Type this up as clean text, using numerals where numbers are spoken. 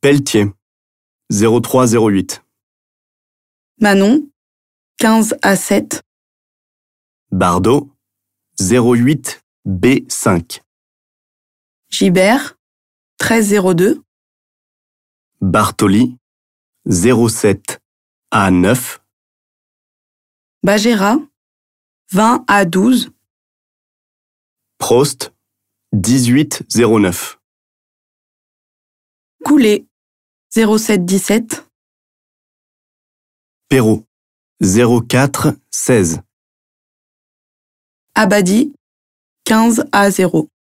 Pelletier, 0308. Manon, 15 à 7. Bardot, 08B5. Gibert, 1302. Bartoli, 07A9. Bagera, 20 à 12. Prost, 1809. Coulet, 0717. Perrault, 0416. Abadi, 15 à 0.